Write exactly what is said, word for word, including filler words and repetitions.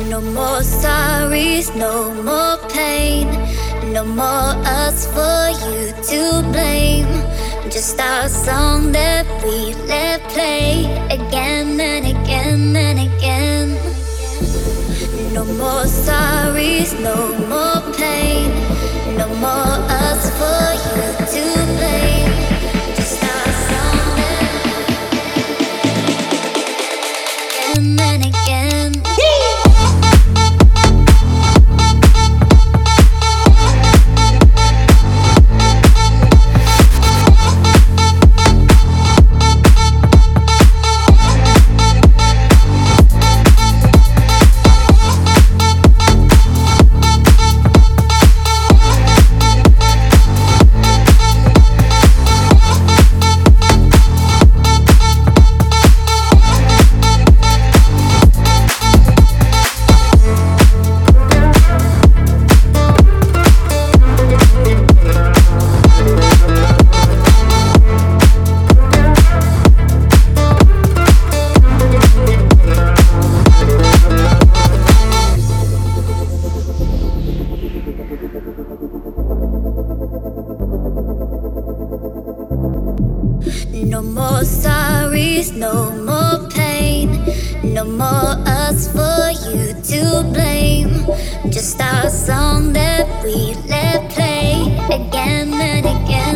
No more sorries, no more pain. No more us for you to blame. Just our song that we let play again and again and again. No more sorries, no more pain. No more us for you to blame. Just our song that again and again. No more sorries, no more pain. No more us for you to blame. Just our song that we let play again and again.